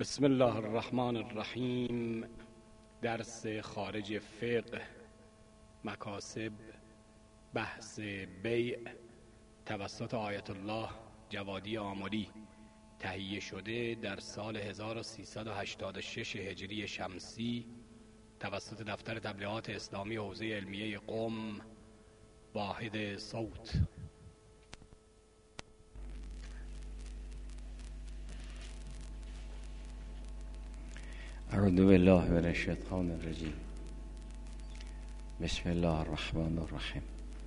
بسم الله الرحمن الرحیم. درس خارج فقه، مکاسب، بحث بیع توسط آیت الله جوادی آملی، تهیه شده در سال 1386 هجری شمسی توسط دفتر تبلیغات اسلامی حوزه علمیه قم، واحد صوت. اعوذ بالله من الشیطان الرجیم. بسم الله الرحمن الرحیم.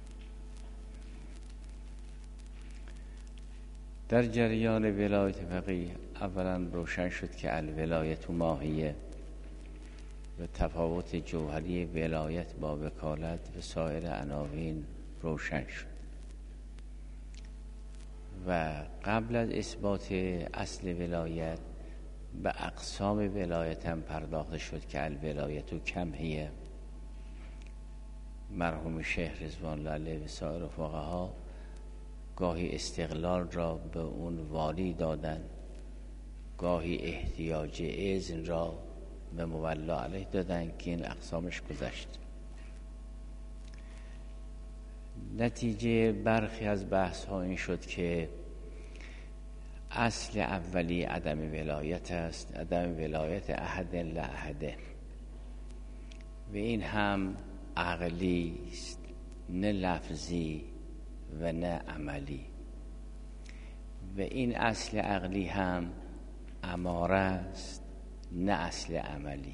در جریان ولایت فقیه اولا روشن شد که الولایت ماهیه و تفاوت جوهری ولایت با وکالت و سایر عناوین روشن شد و قبل از اثبات اصل ولایت به اقسام ولایت هم پرداخته شد که الولایت و کمهیه. مرحوم شیخ رضوان الله علیه و سایر فقها گاهی استقلال را به اون والی دادن، گاهی احتیاج اذن را به مولا علیه دادن که این اقسامش گذشت. نتیجه برخی از بحث ها این شد که اصل اولی عدم ولایت است، عدم ولایت احد لاحده، و این هم عقلی است، نه لفظی و نه عملی. و این اصل عقلی هم اماره است، نه اصل عملی.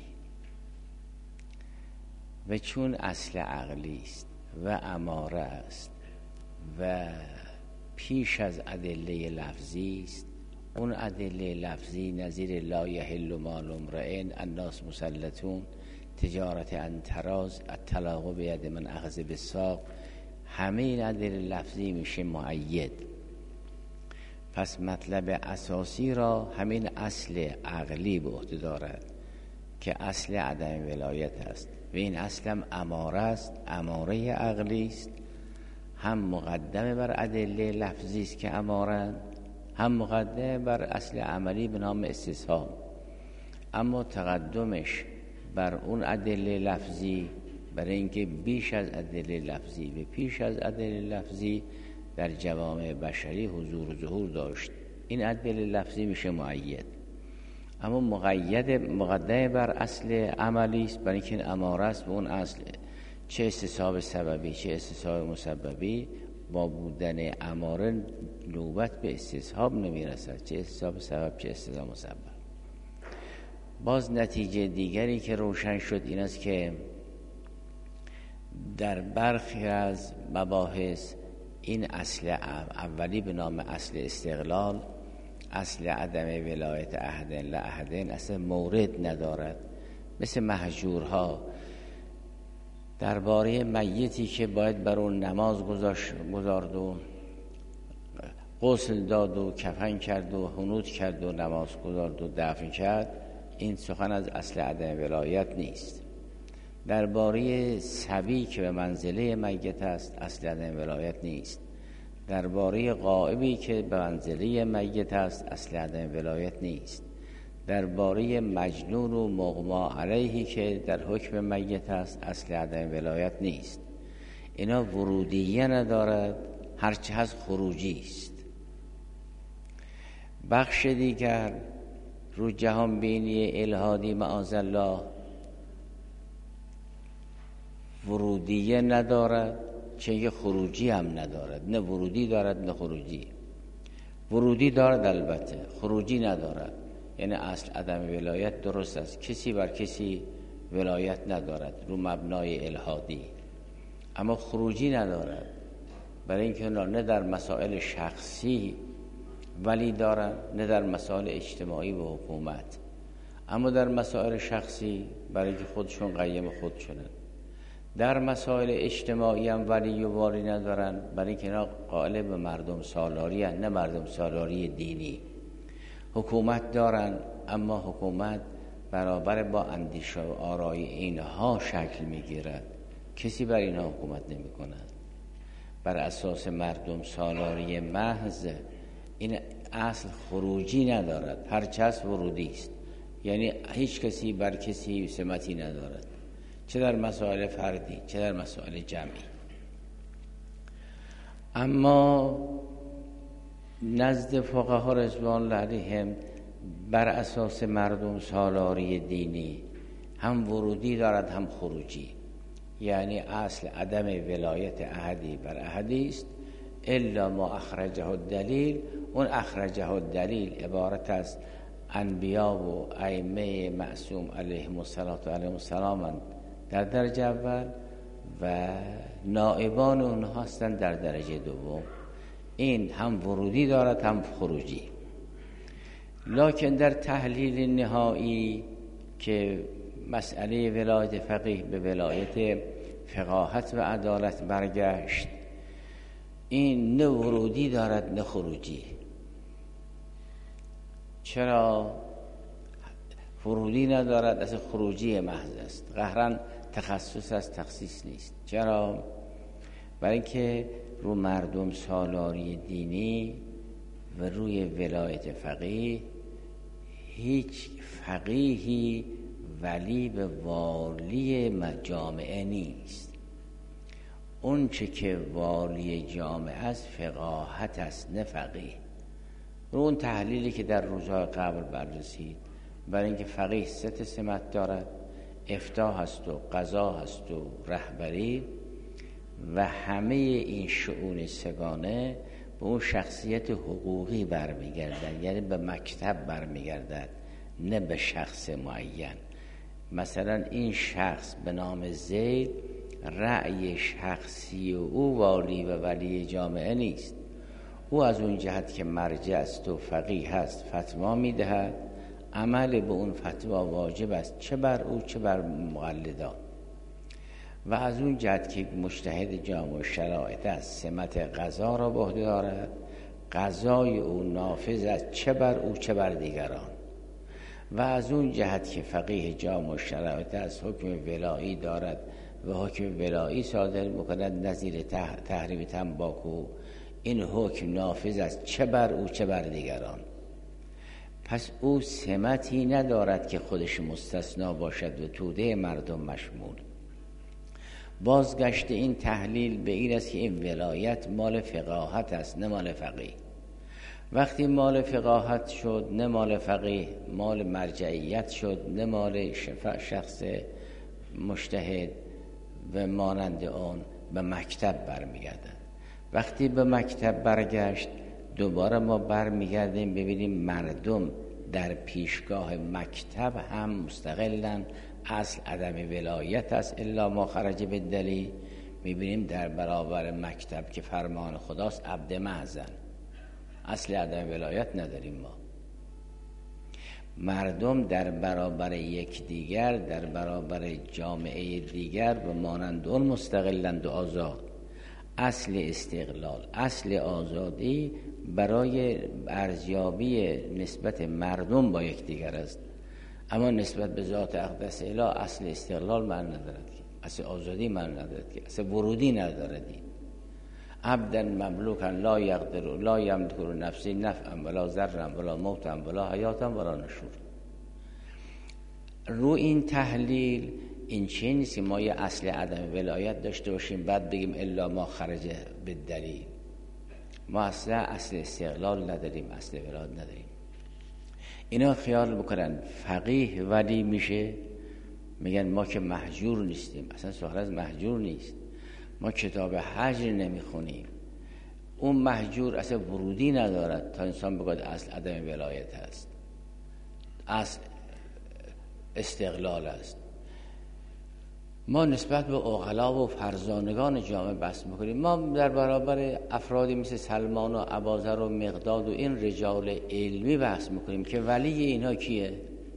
و چون اصل عقلی است و اماره است و پیش از ادله لفظی است، اون ادله لفظی نظیر لا یحل مال امرئ الناس مسلطون تجارت عن تراز الطلاق بید من اخذ بالساق، همه این ادله لفظی میشه مؤید. پس مطلب اساسی را همین اصل عقلی به عهده دارد که اصل عدم ولایت است و این اصل اماره است، اماره عقلی است، هم مقدمه بر ادله لفظی است که امارن، هم مقدمه بر اصل عملی به نام استصحاب. اما تقدمش بر اون ادله لفظی برای اینکه بیش از ادله لفظی و پیش از ادله لفظی در جوامع بشری حضور و ظهور داشت، این ادله لفظی میشه مؤید. اما مقدمه بر اصل عملی است برای اینکه این اماره است به اون اصل، چه استصحاب سببی چه استصحاب مسببی، با بودن اماره نوبت به استصحاب نمیرسد، چه استصحاب سبب چه استصحاب مسبب. باز نتیجه دیگری که روشن شد این است که در برخی از مباحث این اصل اولی به نام اصل استقلال، اصل عدم ولایت احد لاحد، اصلا مورد ندارد. مثل مهجورها درباره میتی که باید بر اون نماز گذارد و غسل داد و کفن کرد و حنوط کرد و نماز گذارد و دفن کرد، این سخن از اصل عدم ولایت نیست. درباره صبی که به منزله میت است، اصل عدم ولایت نیست. درباره غائبی که به منزله میت است، اصل عدم ولایت نیست. درباره مجنون و مغما علیهی که در حکم میت است، اصل عدم ولایت نیست. اینا ورودیه ندارد، هرچه هست خروجی است. بخش دیگر رو جهان بینی الهادی معاذالله ورودیه ندارد، چه خروجی هم ندارد، نه ورودی دارد نه خروجی. ورودی دارد البته، خروجی ندارد. یعنی اصل عدم ولایت درست است، کسی بر کسی ولایت ندارد رو مبنای الهادی، اما خروجی ندارد، برای اینکه نه در مسائل شخصی ولی دارن، نه در مسائل اجتماعی و حکومت. اما در مسائل شخصی برای اینکه خودشون قیم خودشونن، در مسائل اجتماعی هم ولی و والی ندارن، برای اینکه اینا قائل به مردم سالاری هستند، نه مردم سالاری دینی. حکومت دارن، اما حکومت برابر با اندیشه و آرای اینها شکل میگیرد، کسی بر اینها حکومت نمی کند. بر اساس مردم سالاری محض این اصل خروجی ندارد، هرچه هست ورودی است. یعنی هیچ کسی بر کسی سمتی ندارد، چه در مسائل فردی چه در مسائل جمعی. اما نزد فقها رضوان الله علیهم بر اساس مردم سالاری دینی هم ورودی دارد هم خروجی. یعنی اصل عدم ولایت احدی بر احدی است الا ما اخرجه الدلیل. اون اخرجه الدلیل عبارت است انبیا و ائمه معصوم علیهم السلام در درجه اول و نائبان اونها هستند در درجه دوم. این هم ورودی دارد هم خروجی. لکن در تحلیل نهایی که مسئله ولایت فقیه به ولایت فقاهت و عدالت برگشت، این نه ورودی دارد نه خروجی. چرا ورودی ندارد؟ از خروجی محض است، قهرن تخصص از تخصیص نیست. چرا؟ برای اینکه رو مردم سالاری دینی و روی ولایت فقیه هیچ فقیهی ولی به والی جامعه نیست. اون چه که والی جامعه است فقاهت است نه فقیه. رو اون تحلیلی که در روزهای قبل بررسید، برای اینکه فقیه 3 سمت دارد، افتاء هست و قضا هست و رهبری و همه این شؤون سگانه به اون شخصیت حقوقی برمیگردد، یعنی به مکتب برمیگردد نه به شخص معین. مثلا این شخص به نام زید رأی شخصی او والی و ولی جامعه نیست. او از اون جهت که مرجع است و فقیه هست فتوا میدهد، عمل به اون فتوا واجب است چه بر او چه بر مقلدان. و از اون جهت که مجتهد جامع شرایط است سمت قضا را به عهده دارد، قضای او نافذ است چه بر او چه بر دیگران. و از اون جهت که فقیه جامع شرایط است حکم ولایی دارد و حکم ولایی صادر میکند نظیر تحریم تنباکو، این حکم نافذ است چه بر او چه بر دیگران. پس او سمتی ندارد که خودش مستثنا باشد و توده مردم مشمول. بازگشت این تحلیل به این است که این ولایت مال فقاهت است نه مال فقیه. وقتی مال فقاهت شد نه مال فقیه، مال مرجعیت شد نه مال شخص مجتهد و مانند آن به مکتب برمیگردد. وقتی به مکتب برگشت دوباره ما برمیگردیم ببینیم مردم در پیشگاه مکتب هم مستقلن. اصل عدم ولایت است الا ما خرج بالدلیل. میبینیم در برابر مکتب که فرمان خداست عبد محضن، اصل عدم ولایت نداریم ما. مردم در برابر یکدیگر در برابر جامعه دیگر و مانند اون مستقلند و آزاد. اصل استقلال، اصل آزادی برای ارزیابی نسبت مردم با یکدیگر است، اما نسبت به ذات اقدس اله اصل استقلال معنی ندارد، اصل آزادی معنی ندارد، اصل ورودی ندارد. عبدا مملوکا لا یقدر لا یملک نفسی نفعا ولا ضرا ولا موتا ولا حیاتا ولا نشور. رو این تحلیل این چه نیست ما یه اصل عدم ولایت داشته باشیم بعد بگیم الا ما خرج بالدلیل. ما اصلا اصل استقلال نداریم، اصل ولایت نداریم. اینا خیال بکنن فقیه ولی میشه، میگن ما که مهجور نیستیم. اصلا سوال از مهجور نیست، ما کتاب هجر نمیخونیم. اون مهجور اصلا ورودی ندارد تا انسان بگوید اصل عدم ولایت هست، اصل استقلال است. ما نسبت به عقلا و فرزانگان جامعه بحث میکنیم. ما در برابر افرادی مثل سلمان و اباذر و مقداد و این رجال علمی بحث میکنیم که ولی اینها کیه،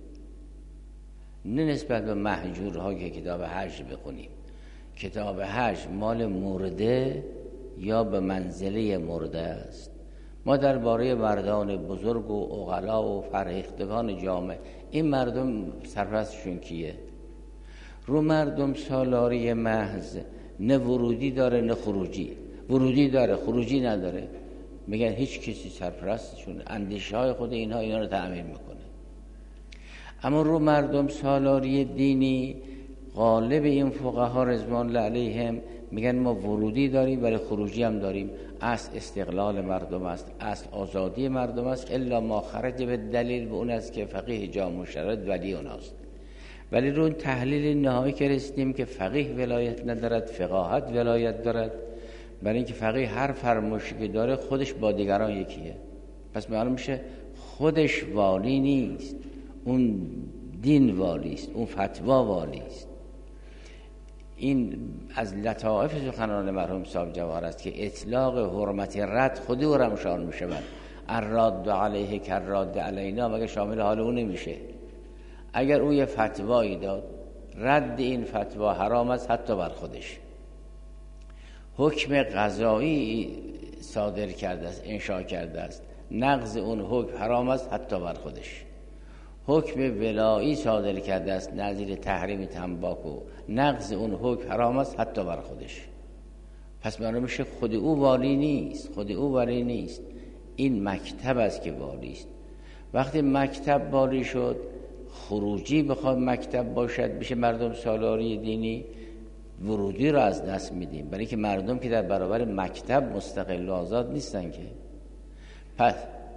نه نسبت به مهجورها که کتاب هجر بخونیم. کتاب هجر مال مرده یا به منزله مرده است. ما درباره مردان بزرگ و عقلا و فرهیختگان جامعه، این مردم سرپرستشون کیه؟ رو مردم سالاری محض نه ورودی داره نه خروجی. ورودی داره خروجی نداره. میگن هیچ کسی سرپرستشون، اندیشه های خود اینها رو تعمیر میکنه. اما رو مردم سالاری دینی غالب این فقها رضوان الله علیهم میگن ما ورودی داریم ولی خروجی هم داریم. اصل استقلال مردم است، اصل آزادی مردم است، الا ما خرج به دلیل به اون است که فقیه جامع شرط ولی اوناست. ولی رو تحلیل نهایی که رسیدیم که فقیه ولایت ندارد، فقاهت ولایت دارد، برای اینکه فقیه هر فرمایشی که داره خودش با دیگران یکیه، پس معلوم میشه خودش والی نیست، اون دین والی است، اون فتوا والی است. این از لطائف سخنان مرحوم صاحب جواهر است که اطلاق حرمت رد خودی او رمشان میشه. من الراد علیه کراد علینا مگه شامل حال اون نمیشه؟ اگر او یه فتوایی داد رد این فتوا حرام است حتی بر خودش، حکم قضایی صادر کرده است، انشاء کرده است، نقض اون حکم حرام است حتی بر خودش، حکم ولایی صادر کرده است نظیر تحریم تنباکو، نقض اون حکم حرام است حتی بر خودش. پس معلوم میشه خود او والی نیست، خود او والی نیست، این مکتب است که والی است. وقتی مکتب والی شد، خروجی بخواد مکتب باشد بشه مردم سالاری دینی، ورودی رو از دست میدیم، برای که مردم که در برابر مکتب مستقل و آزاد نیستن که. پس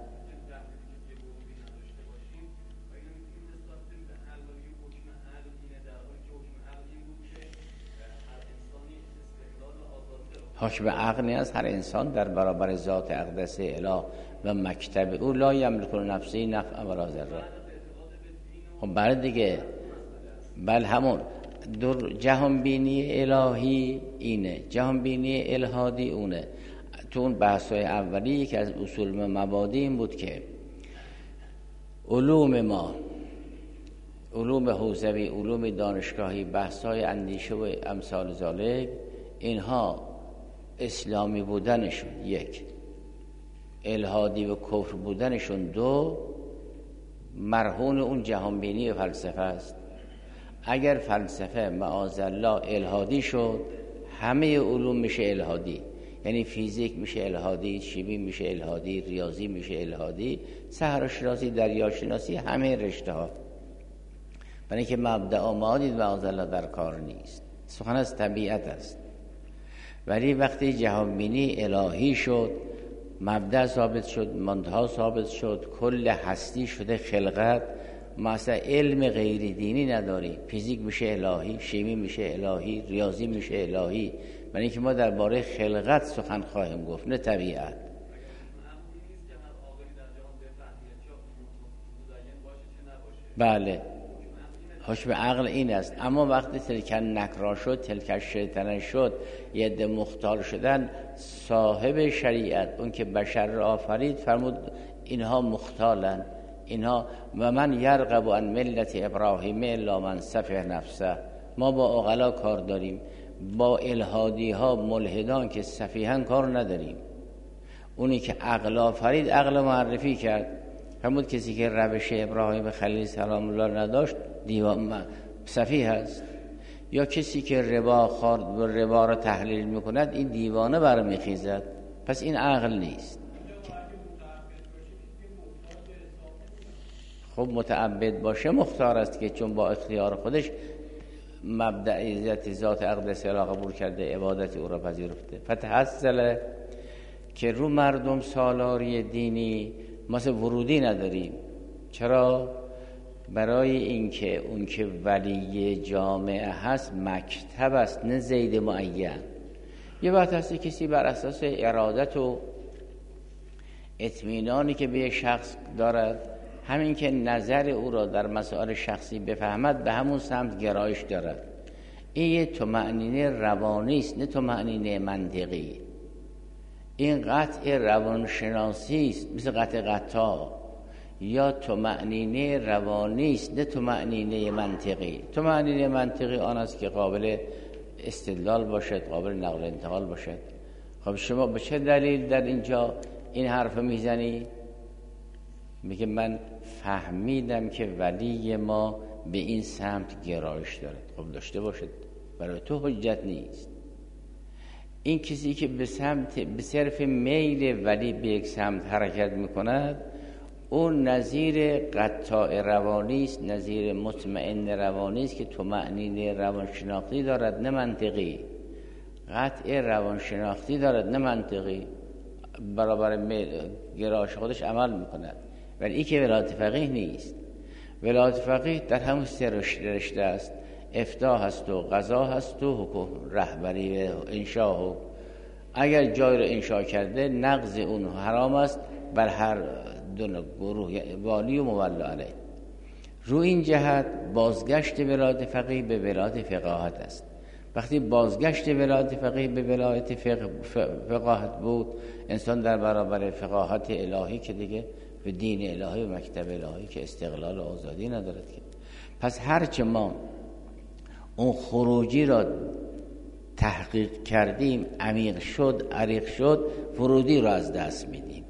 حکم عقل از هر انسان در برابر ذات اقدس اله و مکتب او لا یملک نفسی نفع ولا ضر. خب برای دیگه بل همون جهان بینی الهی اینه، جهان بینی الهادی اونه. تو اون بحث‌های اولی یکی از اصول مبادی این بود که علوم ما، علوم حوزوی، علوم دانشگاهی، بحث‌های اندیشه و امثال ذالک، اینها اسلامی بودنشون یک، الهادی و کفر بودنشون دو، مرهون اون جهانبینی و فلسفه است. اگر فلسفه معاذالله الهادی شد، همه علوم میشه الهادی، یعنی فیزیک میشه الهادی، شیمی میشه الهادی، ریاضی میشه الهادی، صحراءشناسی، دریاشناسی، همه رشته ها، برای اینکه مبدأ معادی معاذالله در کار نیست، سخن از طبیعت است. ولی وقتی جهانبینی الهی شد، مبدأ ثابت شد، منتها ثابت شد، کل هستی شده خلقت، مثلا علم غیر دینی نداری، فیزیک میشه الهی، شیمی میشه الهی، ریاضی میشه الهی، برای اینکه ما درباره خلقت سخن خواهیم گفت نه طبیعت. بله، حکم عقل این است. اما وقتی تلکن نکرا شد، تلکن شیطنه شد، یه عده مختار شدن، صاحب شریعت اون که بشر را آفرید فرمود اینها مختالن، اینها و من یرغب عن ملت ابراهیم الا من سفه نفسه. ما با عقلا کار داریم، با الهادی ها ملحدان که سفیهن کار نداریم. اونی که عقل آفرید عقل معرفی کرد، فرمود کسی که روش ابراهیم خلیل سلام الله نداشت دیوان سفیه است، یا کسی که ربا را تحلیل میکند این دیوانه برمیخیزد. پس این عقل نیست. خب متعبد باشه مختار است که چون با اختیار خودش مبدأ عزت ذات اقدس را قبول کرده، عبادت او را پذیرفته. فتحصل که رو مردم سالاری دینی مثل ورودی نداریم. چرا؟ برای اینکه اون که ولی جامعه هست مکتب است، نه زید معین. یه وقت هستی کسی بر اساس ارادت و اطمینانی که به یک شخص دارد، همین که نظر او را در مسائل شخصی بفهمد به همون سمت گرایش دارد، این یه طمأنینه روانی است نه طمأنینه منطقی. این قطع روانشناسی است، مثل قطع قطع، یا طمأنینه روانی است نه طمأنینه منطقی. طمأنینه منطقی آن است که قابل استدلال باشد، قابل نقل انتقال باشد. خب شما به چه دلیل در اینجا این حرف میزنی؟ میگه من فهمیدم که ولی ما به این سمت گرایش دارد. خب داشته باشد، برای تو حجت نیست. این کسی که به صرف میل ولی به یک سمت حرکت میکند، اون نظیر قطاع روانی است، نظیر مطمئن روانی است که طمأنینه روانشناختی دارد نه منطقی، قطع روانشناختی دارد نه منطقی، برابر گرایش خودش عمل میکند. ولی این که ولایت فقیه نیست. ولایت فقیه در همون سه رشته است، افتاء هست و قضا هست و حکم رهبری و انشاء. و اگر جای رو انشاء کرده نقض اون حرام است بر هر دو گروه، والی و مولا علیه. رو این جهت بازگشت ولایت فقیه به ولایت فقاهت است. وقتی بازگشت ولایت فقیه به ولایت فقاهت بود، انسان در برابر فقاهت الهی که دیگه به دین الهی و مکتب الهی که استقلال و آزادی ندارد که. پس هرچه ما اون خروجی را تحقیق کردیم، عمیق شد، عریق شد، ورودی را از دست میدیم.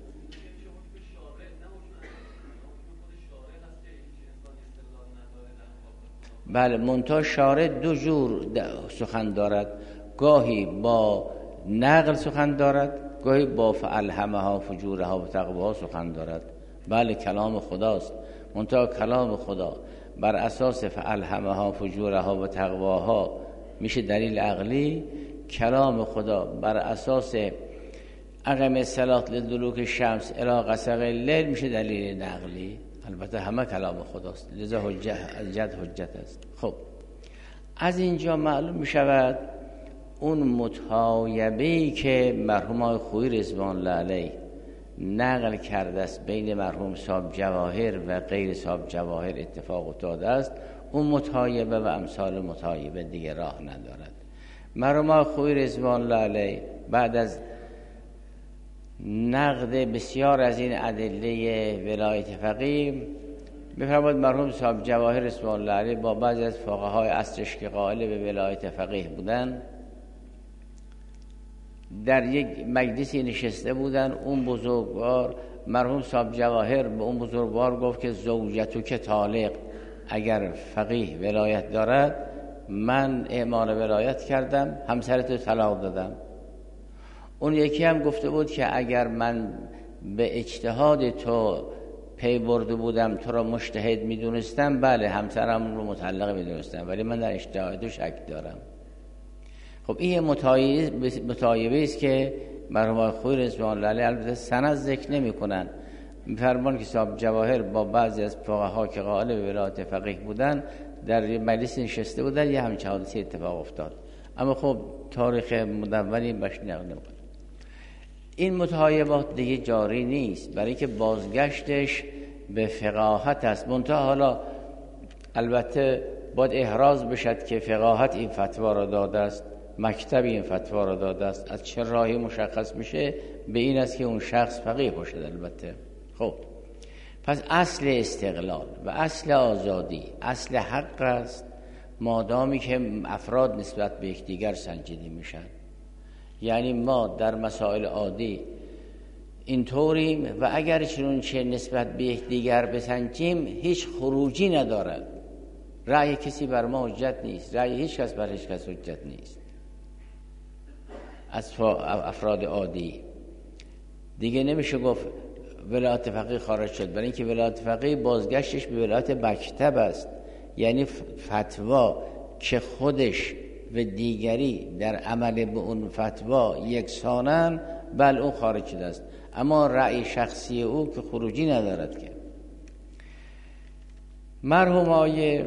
بله، منتها شارع دو جور سخن دارد، گاهی با نقل سخن دارد، گاهی با فالهمها فجورها و تقواها سخن دارد. بله، کلام خداست، منتها کلام خدا بر اساس فالهمها فجورها و تقواها میشه دلیل عقلی. کلام خدا بر اساس اقم الصلاة لدلوک الشمس الی غسق الليل میشه دلیل نقلی. البته همه کلام خداست، لذا حجت است. خب از اینجا معلوم میشود اون متایبه‌ای که مرحوم آقای خویی رضوان الله علیه نقل کرده است بین مرحوم صاحب جواهر و غیر صاحب جواهر اتفاق افتاده است، اون متایبه و امثال متایبه دیگه راه ندارد. مرحوم آقای خویی رضوان الله علیه بعد از نقد بسیار از این ادله ولایت فقیه بفرماد مرحوم صاحب جواهر رضوان الله علیه با بعضی از فقهای عصرش که قائل به ولایت فقیه بودن در یک مجلسی نشسته بودن. اون بزرگوار مرحوم صاحب جواهر به اون بزرگوار گفت که زوجتو که طالق، اگر فقیه ولایت دارد من اعمال ولایت کردم، همسرتو طلاق دادم. اون یکی هم گفته بود که اگر من به اجتهاد تو پی برده بودم، تو را مجتهد میدونستم، بله همسرم رو مطلق میدونستم، ولی من در اجتهاد شک دارم. خب این متایبه است که مرحوم خویی رضوان الله علیه البته سند ذکر نمی‌کنن، می‌فرمان که صاحب جواهر با بعضی از فقها که قائل به ولایت فقیه بودن در مجلس نشسته بودن، یه همچین حادثه اتفاق افتاد. اما خب تاریخ مدونی باش نقل نمی‌کنه. این متایبات دیگه جاری نیست، برای که بازگشتش به فقاهت است. منتها حالا البته باید احراز بشد که فقاهت این فتوا را داده است، مکتب این فتوا را داده است. از چه راهی مشخص میشه؟ به این است که اون شخص فقیه باشد. البته خب پس اصل استقلال و اصل آزادی اصل حق است، مادامی که افراد نسبت به یکدیگر سنجیده میشن. یعنی ما در مسائل عادی اینطوریم و اگر چنانچه نسبت به یکدیگر بسنجیم هیچ خروجی ندارد. رأی کسی بر ما حجت نیست، رأی هیچ کس بر هیچ کس حجت نیست. از افراد عادی دیگه نمیشه گفت ولایت فقیه خارج شد، برای اینکه ولایت فقیه بازگشتش به ولایت مکتب است. یعنی فتوا که خودش و دیگری در عمل به اون فتوا یکسانن، بل اون خارج شده است. اما رأی شخصی او که خروجی ندارد. که مرحوم آقای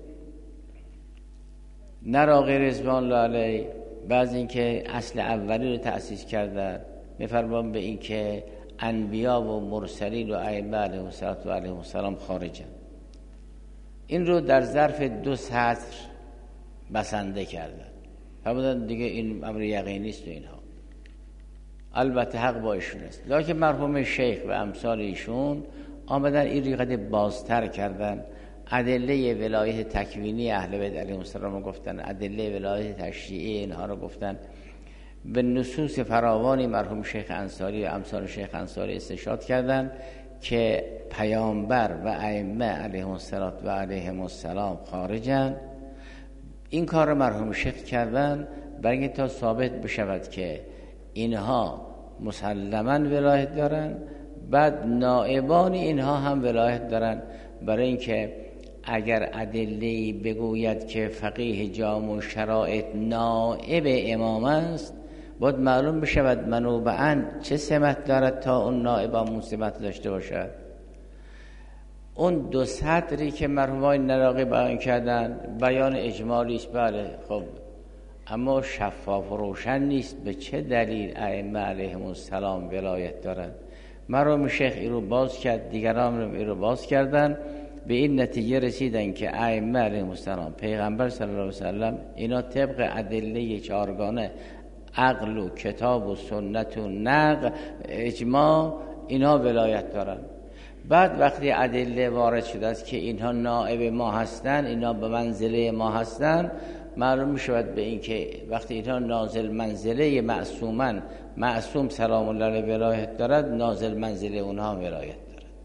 نراقی رضوان الله علیه بعد اینکه اصل اولی رو تأسیس کردن، می‌فرمان به این که انبیا و مرسلین و ائمه علیهم السلام خارجن. این رو در ظرف 2 سطر بسنده کردن، فرمودن دیگه این امر یقینی است و اینها. البته حق با ایشون است، لکن مرحوم شیخ و امثال ایشون آمدن این ریقه بازتر کردن. ادله ولایت تکوینی اهل بیت علیهم السلام رو گفتن، ادله ولایت تشریعی اینها رو گفتن. به نصوص فراوانی مرحوم شیخ انصاری و امثال شیخ انصاری استشهاد کردن که پیامبر و ائمه علیهم السلام خارجن. این کار رو مرحوم شیخ کردن برای اینکه تا ثابت بشود که اینها مسلماً ولایت دارن، بعد نائبان اینها هم ولایت دارن، برای اینکه اگر ادله‌ای بگوید که فقیه جامع شرایط نائب امام است، باید معلوم بشود منوبعاً چه سمت دارد تا اون نائب همون سمت داشته باشد. اون 2 سطری که مرحومای نراقی بیان کردن بیان اجمالی است، بله خب، اما شفاف و روشن نیست به چه دلیل ائمه علیهم السلام ولایت دارند. مرحوم شیخ این رو باز کرد، دیگران هم این رو باز کردن، به این نتیجه رسیدن که ائمه علیهم السلام، پیغمبر صلی الله علیه وسلم، اینا طبق ادله 4گانه عقل و کتاب و سنت و نقل اجماع اینا ولایت دارن. بعد وقتی ادله وارد شده است که اینها نائب ما هستن، اینا به منزله ما هستن، معلوم میشود به این که وقتی اینها نازل منزله معصومن، معصوم سلام الله علیه ولایت دارد، نازل منزله اونها ولایت دارد.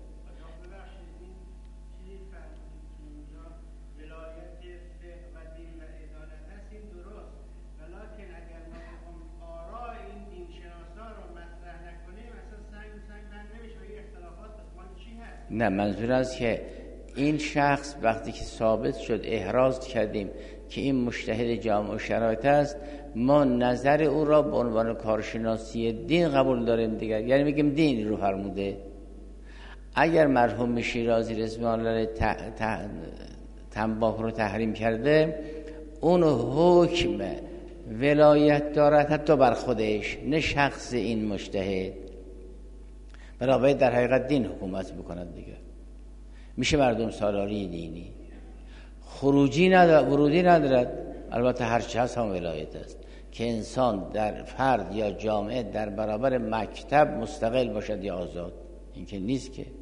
نه، منظور است که این شخص وقتی که ثابت شد، احراز کردیم که این مجتهد جامع شرایط است، ما نظر او را به عنوان کارشناسی دین قبول داریم دیگر، یعنی میگیم دین رو فرموده. اگر مرحوم شیرازی رضوان الله تنباکو رو تحریم کرده، اون حکم ولایت دارد حتی بر خودش، نه شخص این مجتهد. بنابراین در حقیقت دین حکومت بکند دیگه، میشه مردم سالاری دینی، خروجی ندارد، ورودی ندارد. البته هر چه هست هم ولایت است که انسان در فرد یا جامعه در برابر مکتب مستقل باشد یا آزاد، این که نیست. که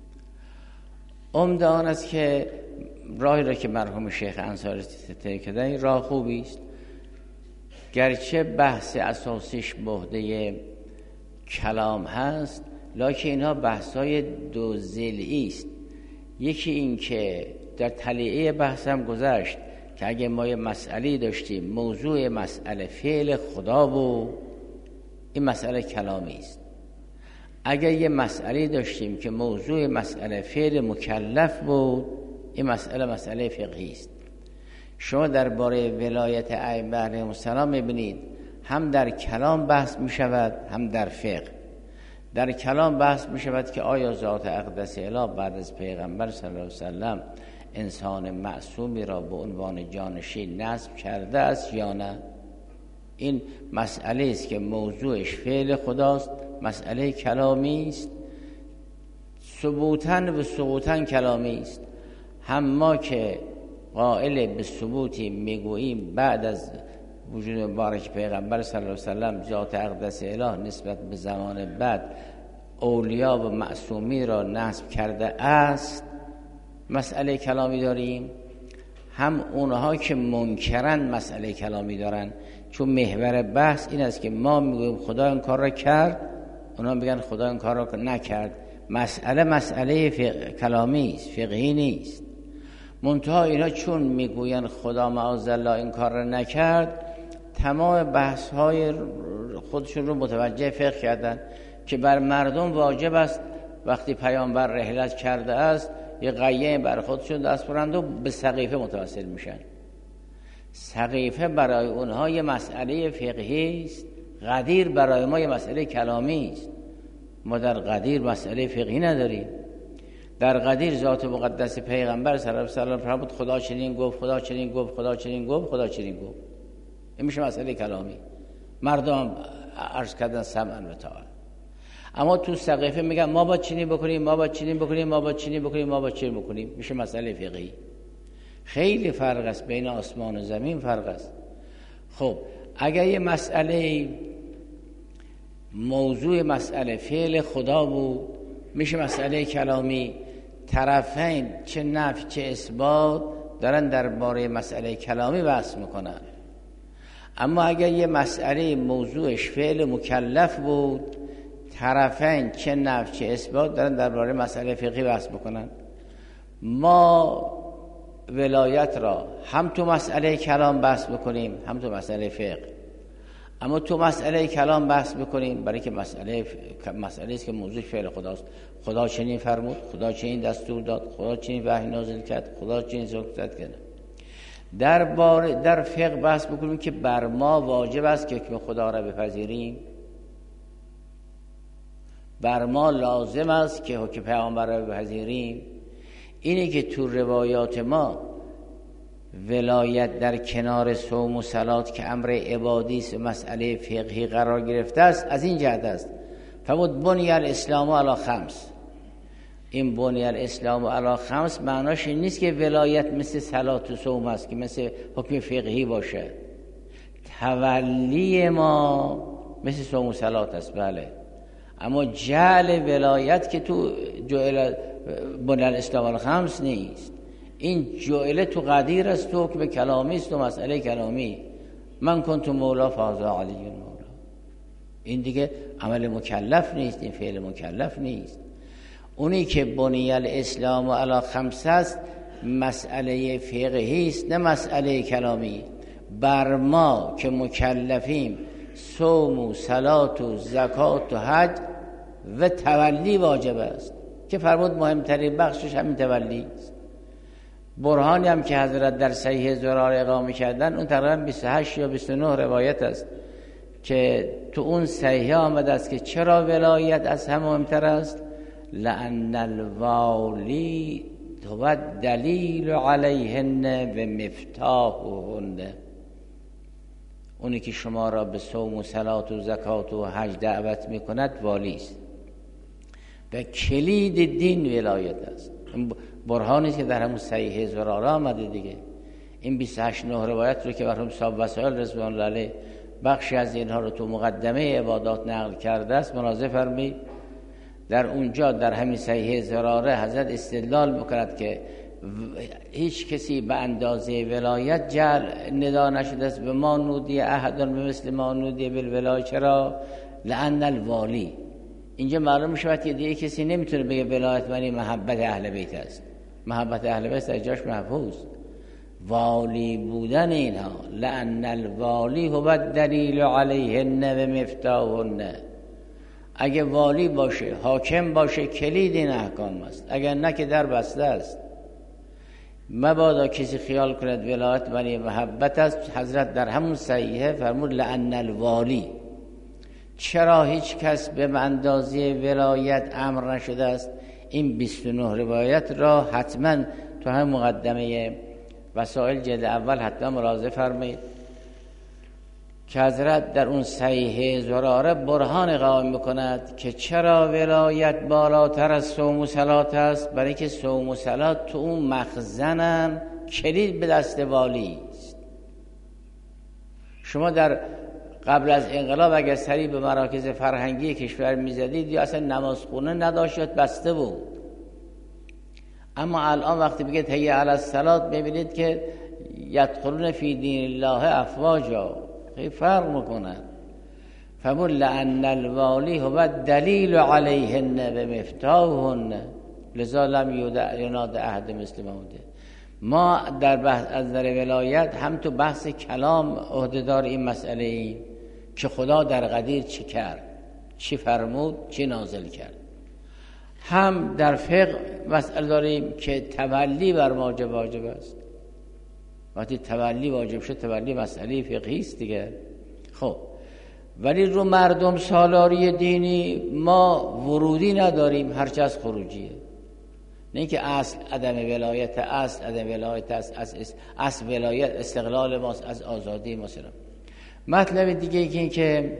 عمده آن است که راهی را که مرحوم شیخ انصاری طی کردن راه خوبی است، گرچه بحث اساسیش بحده کلام هست، لکن اینها بحث‌های 2 ضلعی است. یکی این که در تلیعه بحث هم گذشت که اگه ما یه مسئله داشتیم موضوع مسئله فعل خدا بود، این مسئله کلامی است. اگر یه مسئله داشتیم که موضوع مسئله فعل مکلف بود، این مسئله فقهی است. شما درباره ولایت ائمه علیهم السلام می‌بینید هم در کلام بحث می‌شود هم در فقه. در کلام بحث می‌شود که آیا ذات اقدس اله بعد از پیغمبر صلی الله علیه وسلم انسان معصومی را به عنوان جانشین نصب کرده است یا نه. این مسئله است که موضوعش فعل خداست، مسئله کلامی است، ثبوتاً و سقوطاً کلامی است. هم ما که قائل به ثبوتی میگوییم بعد از وجود مبارک پیغمبر صلی الله علیه وسلم ذات اقدس اله نسبت به زمان بعد اولیا و معصومی را نصب کرده است، مسئله کلامی داریم. هم اونها که منکرن مسئله کلامی دارن، چون محور بحث این است که ما میگویم خدا این کار را کرد، اونها میگن خدا این کار را نکرد. مسئله کلامی است، فقهی نیست. منتها اینا چون میگوین خدا معاذالله این کار را نکرد، تمام بحث های خودشون رو متوجه فقه کردن که بر مردم واجب است وقتی پیامبر رحلت کرده است یه قیه بر خودشون دست برند و به سقیفه متوسل میشن. سقیفه برای اونها یه مسئله فقهی است، غدیر برای ما یه مسئله کلامی است. ما در غدیر مسئله فقهی نداریم. در غدیر ذات مقدس پیغمبر صلی الله علیه و سلم فرمود خدا چنین گفت، خدا چنین گفت، خدا چنین گفت، خدا چنین گفت. این میشه مسئله کلامی، مردم عرض کردن سمعا و طاعه. اما تو سقیفه میگن ما باید چنین بکنیم، ما باید چنین بکنیم، ما باید چنین بکنیم، ما باید چنین بکنیم. میشه مسئله فقهی. خیلی فرق است بین آسمان و زمین، فرق است. خب اگر یه مسئله موضوع مسئله فعل خدا بود، میشه مسئله کلامی. طرفین چه نفی چه اثبات دارن درباره مسئله کلامی بحث میکنن. اما اگر یه مسئله موضوعش فعل مکلف بود، طرفین چه نفی چه اثبات دارن درباره مسئله فقهی بحث میکنن. ما ولایت را هم تو مسئله کلام بحث بکنیم هم تو مسئله فقه. اما تو مسئله کلام بحث بکنیم، برای که مسئله است که موضوع فعل خداست. خدا چنین فرمود، خدا چنین دستور داد، خدا چنین وحی نازل کرد، خدا چنین صحبت کرد. در فقه بحث بکنیم که بر ما واجب است که حکم خدا را بپذیریم، بر ما لازم است که حکم پیامبر را بپذیریم. اینه که تو روایات ما ولایت در کنار صوم و صلات که امر عبادی است و مسئله فقهی قرار گرفته است از این جهت است. فرمود بنی الاسلام علی خمس. این بنی الاسلام علی خمس معناش این نیست که ولایت مثل صلات و صوم است که مثل حکم فقهی باشه. تولی ما مثل صوم و صلات است، بله، اما جعل ولایت که تو جعل بنی الاسلام علی خمس نیست. این جعله تو قدیر است، تو حکم کلامی است، تو مسئله کلامی. من کنت مولا فهذا علی مولا. این دیگه عمل مکلف نیست، این فعل مکلف نیست. اونی که بنی الاسلام علی خمس است مسئله فقهی است، نه مسئله کلامی. بر ما که مکلفیم صوم و صلات و زکات و حج و تولی واجب است که فرمود مهمترین بخشش همین تولی است. برهانی هم که حضرت در صحیح زرار اقامه کردن اون تقریبا 28 یا 29 روایت است که تو اون صحیح آمده است که چرا ولایت از هم مهمتر است. لأن الوالی هو دلیل علیهن و مفتاحهن. اونی که شما را به صوم و صلات و زکات و حج دعوت میکند والی است و کلید دین ولایت است. برهانی که در همون صحیح زراره آمده دیگه. این 28 روایت رو که مرحوم صاحب وسائل رضوان الله علیه بخشی از اینها رو تو مقدمه عبادات نقل کرده است، ملاحظه فرمایید. در اونجا در همین صحیح زراره حضرت استدلال میکند که هیچ کسی به اندازه ولایت جعل ندا نشده است. به ما نودی احدن به مثل ما نودی بالولایت. چرا؟ لأن الوالی. اینجا معلوم میشه که دیگه کسی نمیتونه بگه ولایت معنی محبت اهل بیت است. محبت اهل بیت در جاش محفوظ. والی بودن اینها لأن الوالی هو دلیل علیهن و مفتاحهن. اگه والی باشه، حاکم باشه، کلید این احکام است. اگر نه که در بسته است. مبادا کسی خیال کند ولایت معنی محبت است. حضرت در همون صحیحه فرمود لأن الوالی. چرا هیچ کس به اندازه ولایت امر نشده است؟ این 29 روایت را حتما تو هم مقدمه وسائل جلد اول حتما ملاحظه فرمایید که حضرت در اون صحیح زراره برهان قائم میکند که چرا ولایت بالاتر از صوم و صلات است. برای که صوم و صلات تو اون مخزنن، کلید به دست والی است. شما در قبل از انقلاب اگر سری به مراکز فرهنگی کشور میزدید یا اصلا نمازخونه نداشت، بسته بود. اما الان وقتی بگید هی علی الصلات میبینید که یدخلون فی دین الله افواجا، خیلی فرق میکنن. فمون لأن الوالی هو دلیل علیهن و مفتاحهن لذا لم یناد احد مثل موده. ما در بحث از در ولایت هم تو بحث کلام عهدهدار این مسئله ایم که خدا در قدیر چی کرد، چی فرمود، چی نازل کرد. هم در فقه مسئله داریم که تولی بر ما واجب است. وقتی تولی واجب شد، تولی مسئله فقهی است دیگه. خب ولی رو مردم سالاری دینی ما ورودی نداریم، هرچه از خروجیه. نه که اصل عدم ولایت، اصل عدم ولایت است، اصل ولایت استقلال ماست از آزادی ما. مطلب دیگه این که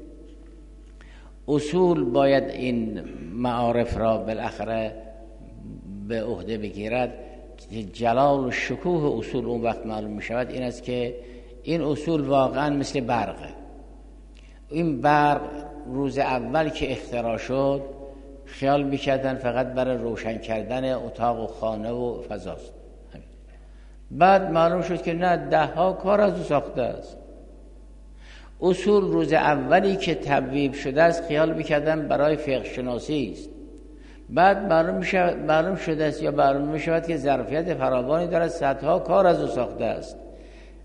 اصول باید این معارف را بالاخره به عهده بگیرد. جلال و شکوه اصول اون وقت معلوم می شود این است که این اصول واقعا مثل برقه. این برق روز اول که اختراع شد خیال میکردن فقط برای روشن کردن اتاق و خانه و فضاست. بعد معلوم شد که نه، 10 کار از او ساخته است. اصول روز اولی که تبویب شده است خیال میکردن برای فقه شناسی است. بعد معلوم شده است یا معلوم میشود که ظرفیت فراوانی دارد، 100 کار از او ساخته است.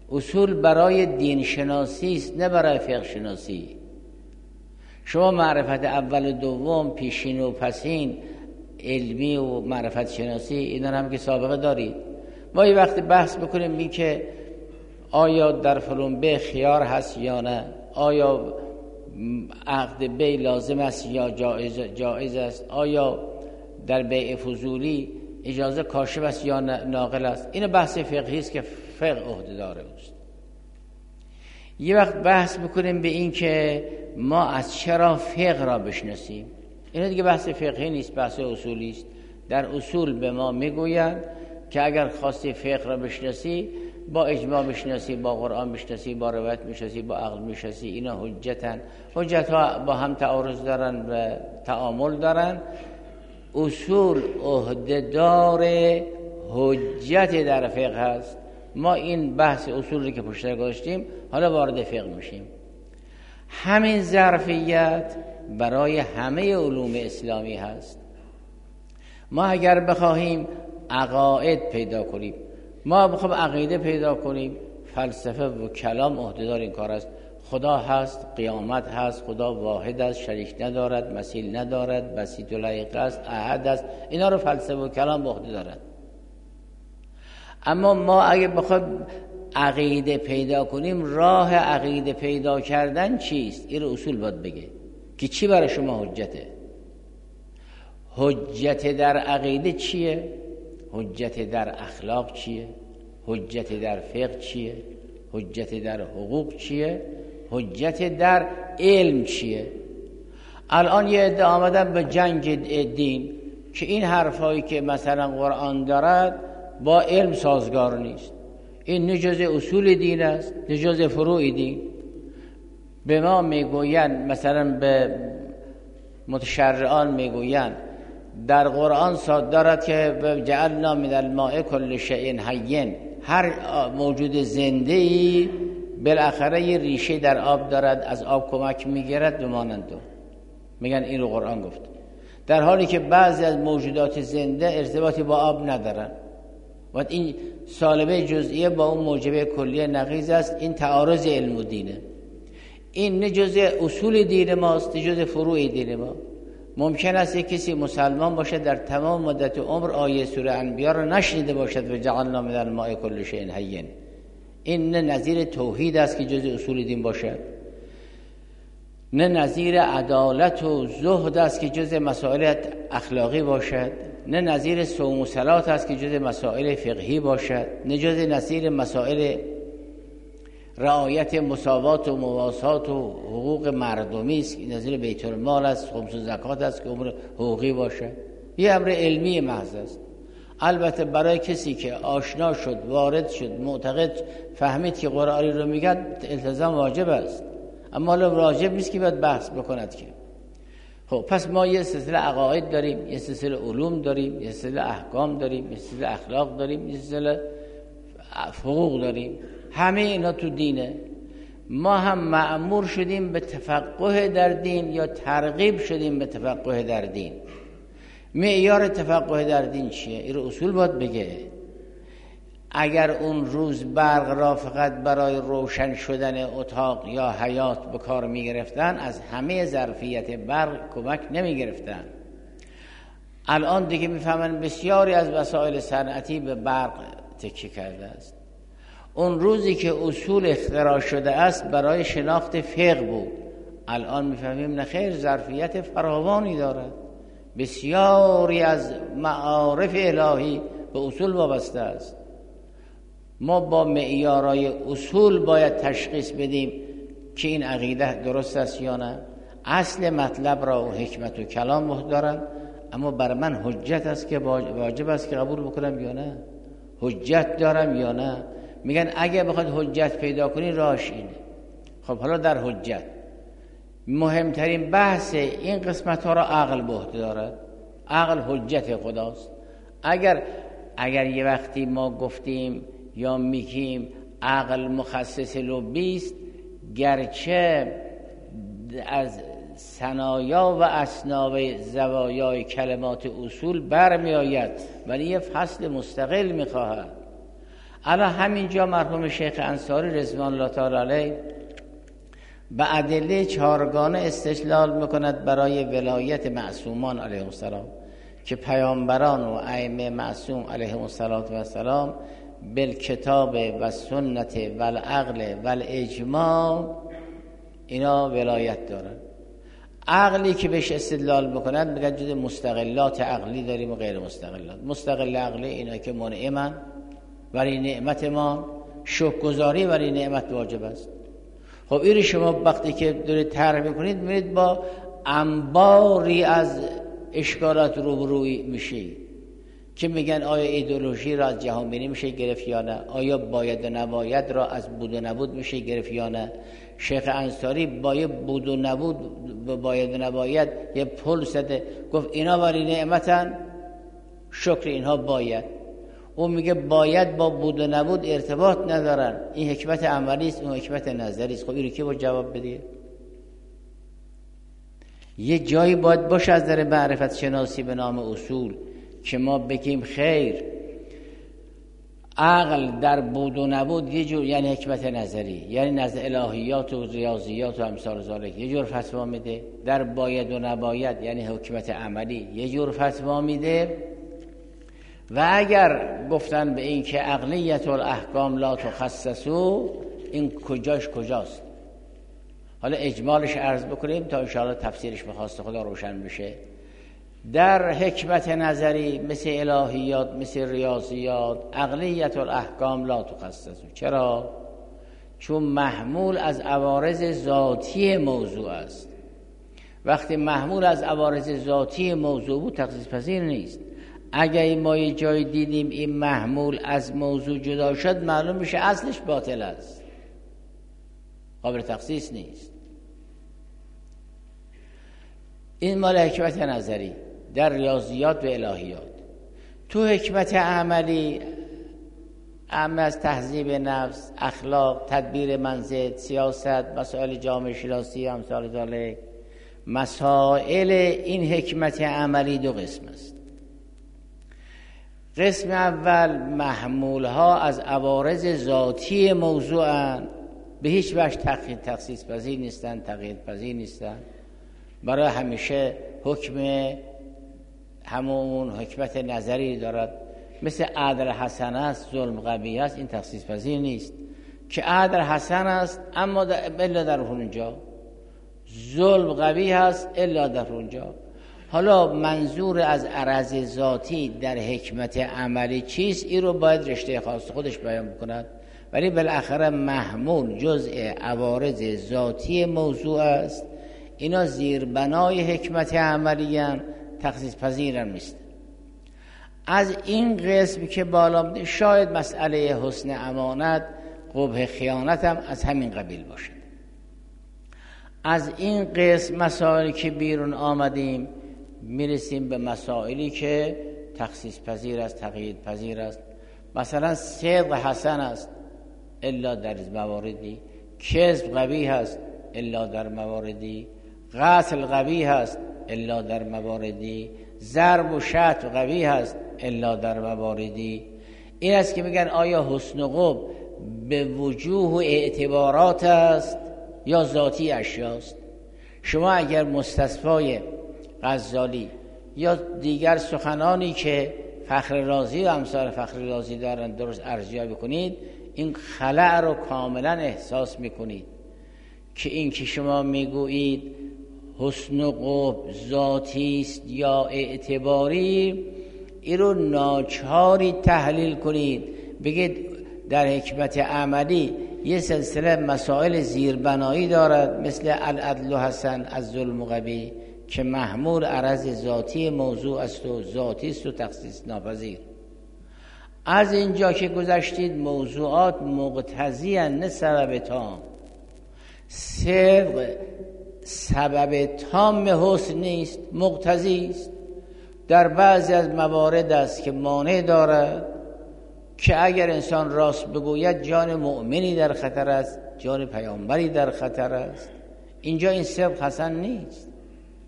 اصول برای دین شناسی است، نه برای فقه شناسی. شما معرفت اول و دوم، پیشین و پسین، علمی و معرفت شناسی، اینا هم که سابقه دارید. ما یه وقت بحث بکنیم این که آیا در فلان بیع خیار هست یا نه، آیا عقد بیع لازم است یا جایز است، آیا در بیع فضولی اجازه کاشف است یا ناقل است. این بحث فقهی است که فقه عهده‌دار است. یه وقت بحث بکنیم به این که ما از چرا فقه را بشناسیم. این دیگه بحث فقهی نیست، بحث اصولی است. در اصول به ما میگویند که اگر خواستی فقه را بشناسی، با اجماع بشناسی، با قرآن بشناسی، با روایت بشناسی، با عقل بشناسی. اینا حجتن. حجت ها با هم تعارض دارن و تعامل دارن. اصول عهده‌دار حجت در فقه هست. ما این بحث اصولی که پشت سر گذاشتیم حالا وارد فقه میشیم. همین ظرفیت برای همه علوم اسلامی هست. ما اگر بخواهیم عقاید پیدا کنیم، ما بخواهیم عقیده پیدا کنیم، فلسفه و کلام عهده‌دار این کار است. خدا هست، قیامت هست، خدا واحد است، شریک ندارد، مثیل ندارد، بسیط و لایق است، احد است. اینا رو فلسفه و کلام به عهده دارد. اما ما اگه بخوایم عقیده پیدا کنیم، راه عقیده پیدا کردن چیست؟ این اصول باید بگه که چی برای شما حجته. حجت در عقیده چیه؟ حجت در اخلاق چیه؟ حجت در فقه چیه؟ حجت در حقوق چیه؟ حجت در علم چیه؟ الان یه عده آمدن به جنگ دین که این حرفایی که مثلا قرآن دارد با علم سازگار نیست. این نه جزء اصول دین است، نه جزء فروع دین. به ما میگویند، مثلا به متشرعان میگویند در قرآن صاد دارد که جعلنا من الماء کل شیء حی، هر موجود زنده‌ای بالاخره یه ریشه در آب دارد، از آب کمک میگیرد و مانند. میگن این رو قرآن گفت، در حالی که بعضی از موجودات زنده ارتباطی با آب ندارن. و این سالبه جزئیه با اون موجبه کلیه نقیض است. این تعارض علم و دینه. این نه جزء اصول دین ماست، نه جزء فروع دین ما. ممکن است یک کسی مسلمان باشه در تمام مدت عمر آیه سوره انبیاء رو نشنیده باشد و جعلنا من الماء کل شیء حی. این نه نظیر توحید است که جزء اصول دین باشد، نه نظیر عدالت و زهد است که جزء مسائل اخلاقی باشد، نه نظیر صوم و صلات است که جزء مسائل فقهی باشد، نه جزء نظیر مسائل رعایت مساوات و مواسات و حقوق مردمی است که نظیر بیت المال است، خمس و زکات است که امور حقوقی باشد. یه امر علمی محض است. البته برای کسی که آشنا شد، وارد شد، معتقد فهمید که قرآنی رو میگن، التزام واجب است. اما حالا واجب نیست که باید بحث بکند که. خب پس ما یه سلسله عقاید داریم، یه سلسله علوم داریم، یه سلسله احکام داریم، یه سلسله اخلاق داریم، یه سلسله حقوق داریم. همه اینا تو دینه. ما هم مأمور شدیم به تفقه در دین یا ترغیب شدیم به تفقه در دین. معیار تفقه در دین چیه؟ این اصول باید بگه. اگر اون روز برق را فقط برای روشن شدن اتاق یا حیات به کار می گرفتن، از همه ظرفیت برق کمک نمی گرفتن. الان دیگه می فهمن بسیاری از وسایل صنعتی به برق تکیه کرده است. اون روزی که اصول اختراع شده است برای شناخت فقه بود. الان می فهمیم نه خیر، ظرفیت فراوانی دارد. بسیاری از معارف الهی به اصول وابسته است. ما با معیارهای اصول باید تشخیص بدیم که این عقیده درست است یا نه. اصل مطلب را و حکمت و کلام دارن، اما بر من حجت است که واجب است که قبول بکنم یا نه، حجت دارم یا نه. میگن اگه بخواد حجت پیدا کنی راهش اینه. خب حالا در حجت مهمترین بحث این قسمت ها را عقل به عهده دارد. عقل حجت خداست. اگر یه وقتی ما گفتیم یا میگیم عقل مخصص لبی است، گرچه از ثنایا و اسناب زوایای کلمات اصول برمی آید، ولی یه فصل مستقل میخواهد. الان همینجا مرحوم شیخ انصاری رضوان الله تعالی علیه به ادله چهارگانه استدلال میکند برای ولایت معصومان علیهم السلام که پیامبران و ائمه معصوم علیهم السلام بالکتاب و سنت و العقل و الاجماع اینا ولایت دارن. عقلی که بهش استدلال بکنند میگن جز مستقلات عقلی داریم و غیر مستقلات. مستقل عقلی اینا که منعمن برای نعمت ما، شکرگزاری برای نعمت واجب است. خب این شما وقتی که دارید طرح میکنید میرید با انباری از اشکالات روبروی میشید که میگن آیا ایدئولوژی را از جهان بینی میشه گرفت یا نه، آیا باید و نباید را از بود و نبود میشه گرفت یا نه. شیخ انصاری با بود و نبود و باید و نباید یه پل زده، گفت اینا برای نعمتن، شکر اینها باید. اون میگه باید با بود و نبود ارتباط ندارن، این حکمت عملی است، اون حکمت نظری است. خب اینو کی باید جواب بده؟ یه جایی باید باشه از در معرفت شناسی به نام اصول که ما بگیم خیر عقل در بود و نبود یه جور، یعنی حکمت نظری، یعنی نزد الهیات و ریاضیات و امثال ذالک یه جور فتوا میده، در باید و نباید یعنی حکمت عملی یه جور فتوا میده. و اگر گفتن به این که عقلیت الاحکام لا تخصصو، این کجاست؟ حالا اجمالش عرض بکنیم تا انشاءالله تفسیرش به خواست خدا روشن بشه. در حکمت نظری مثل الهیات، مثل ریاضیات، عقلیت الاحکام لا تخصصو. چرا؟ چون محمول از عوارض ذاتی موضوع است. وقتی محمول از عوارض ذاتی موضوع بود تخصیص پذیر نیست. اگر ما یه جای دیدیم این محمول از موضوع جدا شد، معلوم میشه اصلش باطل است، قابل تخصیص نیست. این مال حکمت نظری در ریاضیات و الهیات. تو حکمت عملی اما از تهذیب نفس، اخلاق، تدبیر منزل، سیاست، مسائل جامعه شناسی، امثال ذالک، مسائل این حکمت عملی دو قسم است. قسم اول محمول ها از عوارض ذاتی موضوعن، به هیچ وجه تخصیص پذیر نیستن، تقیید پذیر نیستن. برای همیشه حکم همون حکمت نظری دارد. مثل عدل حسن است، ظلم قبیح است، این تخصیص پذیر نیست که عدل حسن است اما الا در اونجا، ظلم قبیح است الا در اونجا. حالا منظور از عرض ذاتی در حکمت عملی چیست؟ این رو باید رشته خاص خودش بیان بکند، ولی بالاخره محمول جزء عوارض ذاتی موضوع است. اینا زیربنای حکمت عملی هم تخصیص پذیر هم نیست. از این قسم که بالا شاید مسئله حسن امانت، قبح خیانت هم از همین قبیل باشد. از این قسم مسائلی که بیرون آمدیم میرسیم به مسائلی که تخصیص پذیر است، تقیید پذیر است. مثلا صدق حسن است الا در مواردی، کذب قبیح است الا در مواردی، قتل قبیح است الا در مواردی، ضرب و شتم قبیح است الا در مواردی. این است که میگن آیا حسن و قبح به وجوه و اعتبارات است یا ذاتی اشیاست؟ شما اگر مستصفای غزالی یا دیگر سخنانی که فخر رازی و امثال فخر رازی دارن درست ارزیابی کنید، این خلأ رو کاملا احساس میکنید که این که شما میگویید حسن و قبح ذاتی است یا اعتباری، این رو ناچاری تحلیل کنید. بگید در حکمت عملی یه سلسله مسائل زیربنایی دارد مثل العدل حسن از ظلم قبیح که محمول عرض ذاتی موضوع است و ذاتی است و تخصیص ناپذیر. از اینجا که گذشتید موضوعات مقتضی اند نه سبب تام. صدق سبب تام حسن نیست، مقتضی است. در بعضی از موارد است که مانع دارد که اگر انسان راست بگوید جان مؤمنی در خطر است، جان پیامبری در خطر است. اینجا این صدق حسن نیست.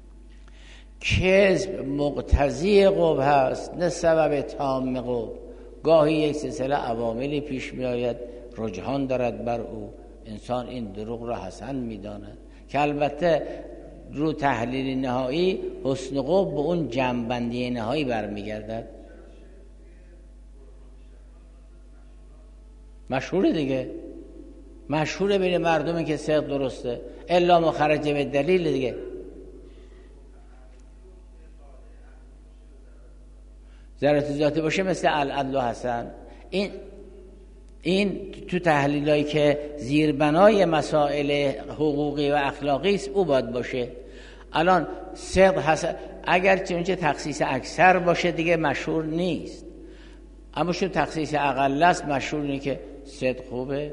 کذب مقتضی قبح است نه سبب تام قبح. گاهی یک سلسله عواملی پیش می آید رجحان دارد بر او، انسان این دروغ را حسن می داند که البته رو تحلیل نهایی حسن قوب به اون جمع‌بندی نهایی برمیگردد. مشهوره دیگه، مشهوره بین مردمی که صدق درسته، الا ما خرج به دلیل دیگه. ضرورت ذاتی باشه مثل العدل و حسن. این تو تحلیلایی که زیربنای مسائل حقوقی و اخلاقی است او باید باشه. الان صدق حسن اگر چه تخصیص اکثر باشه دیگه مشهور نیست، اما چون تخصیص اقل است مشهور اینه که صدق خوبه،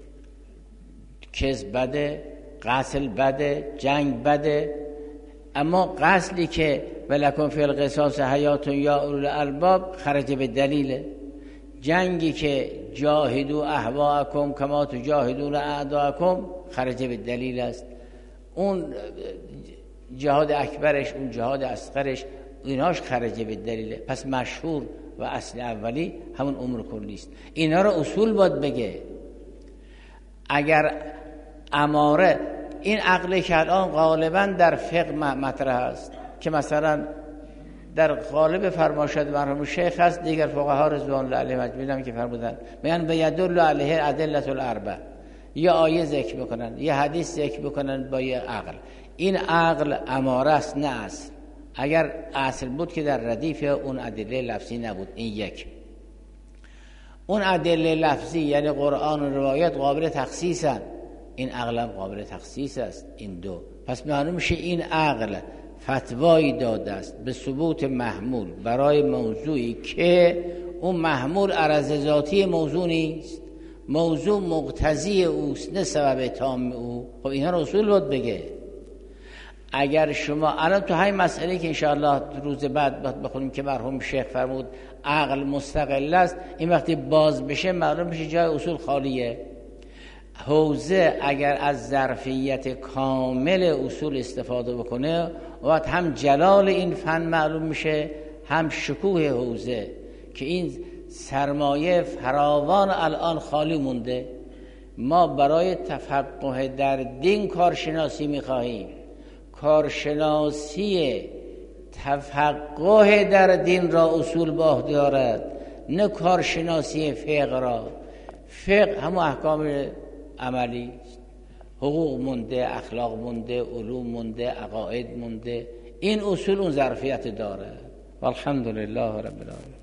کذب بده، قتل بده، جنگ بده. اما قتلی که ولکم فی القصاص حیات یا اولو الالباب خرج به دلیله. جنگی که جاهدوا اهواءکم کما تجاهدون اعداءکم خرج به دلیل است. اون جهاد اکبرش، اون جهاد اصغرش، ایناش خرج به دلیله. پس مشهور و اصل اولی همون امور کلی است. اینا رو اصول باید بگه. اگر اماره این عقلی که الان غالبا در فقه مطرح است که مثلا در غالب فرمایشات مرحوم شیخ هست، دیگر فقها رضوان الله علیهم اجمعین که فرمودن میگن به یدل علیه ادله الاربع، یا آیه ذکر میکنن یا حدیث ذکر میکنن با یه عقل. این عقل اماره است نه اصل. اگر اصل بود که در ردیف اون ادله لفظی نبود. این یک. اون ادله لفظی یعنی قرآن و روایت قابل تخصیصن، این عقل هم قابل تخصیص است. این دو. پس معلوم میشه این عقل فتوایی داده است به ثبوت محمول برای موضوعی که اون محمول عرض ذاتی موضوع نیست، موضوع مقتضی اوست نه سبب تام او. خب اینها رو اصول بود بگه. اگر شما الان تو همین مسئله که انشاءالله روز بعد بخونیم که مرحوم شیخ فرمود عقل مستقل است، این وقتی باز بشه معلوم میشه جای اصول خالیه. حوزه اگر از ظرفیت کامل اصول استفاده بکنه وقت هم جلال این فن معلوم میشه، هم شکوه حوزه که این سرمایه فراوان الان خالی مونده. ما برای تفقه در دین کارشناسی میخواهیم. کارشناسی تفقه در دین را اصول به عهده دارد، نه کارشناسی فقه را. فقه هم احکام عملی، حقوق مونده، اخلاق مونده، علوم مونده، عقاید مونده. این اصول اون ظرفیت داره. والحمدلله رب العالمین.